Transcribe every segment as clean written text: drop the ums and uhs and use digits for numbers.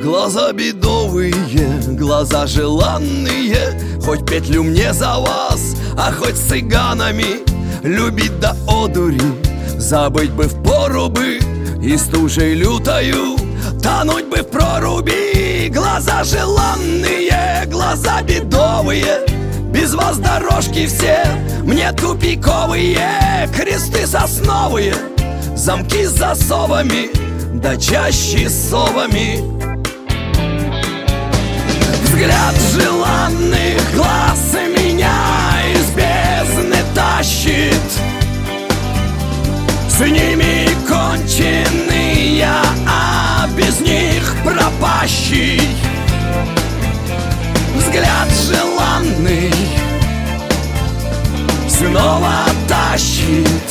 Глаза бедовые, глаза желанные, хоть петлю мне за вас, а хоть с цыганами. Любить до одури, забыть бы впору бы, и стужей лютою тонуть бы в проруби. Глаза желанные, глаза бедовые, без вас дорожки все мне тупиковые. Кресты сосновые, замки с засовами, да чаще совами. Взгляд желанных глаз меня из бездны тащит. С ними конченый я, а без них пропащий. Взгляд желанный снова тащит,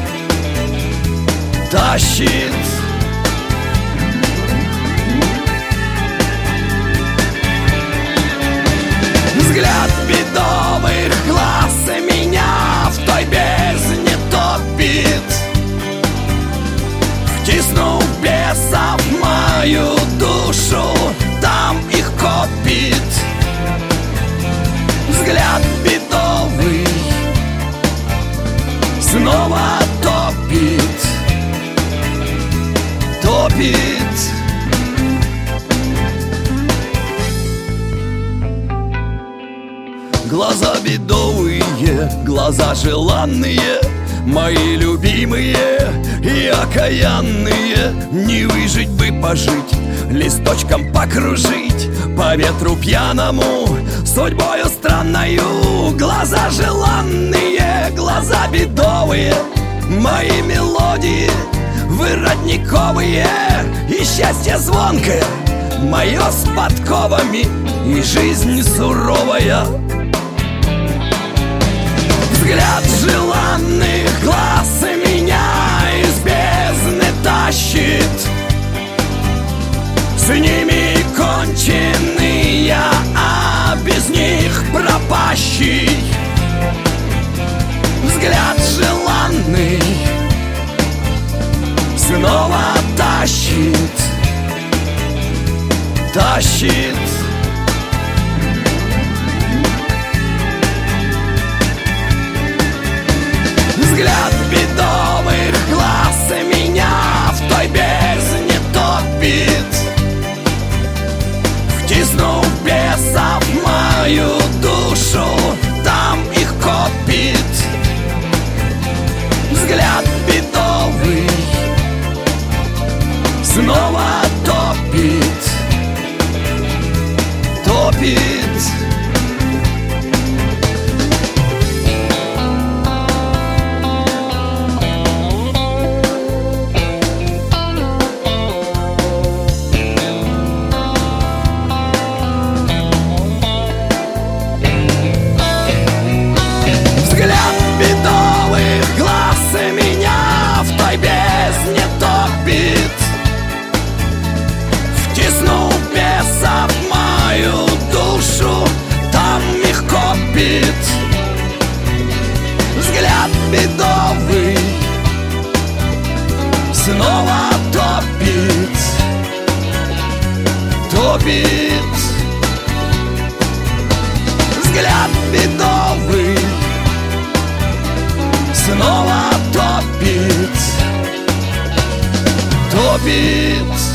тащит. Взгляд бедовых глаз меня в той бездне топит. Втиснув беса в мою душу, там их копит. Взгляд бедовый снова топит, топит. Глаза бедовые, глаза желанные, мои любимые и окаянные. Не выжить бы пожить, листочком покружить по ветру пьяному, судьбою странною. Глаза желанные, глаза бедовые, мои мелодии вы родниковые. И счастье звонкое мое с подковами, и жизнь суровая. Взгляд желанных глаз меня из бездны тащит. С ними конченый я, а без них пропащий. Взгляд желанный снова тащит, тащит. Взгляд бедовых глаз меня в той бездне топит. Втиснув беса в мою душу, там их копит. Взгляд бедовый снова топит, топит. Взгляд бедовых глаз меня в той бездне топит. Втиснув беса в мою душу, там их копит. Взгляд бедовый снова топит, топит. Взгляд бедовый снова топит, топит.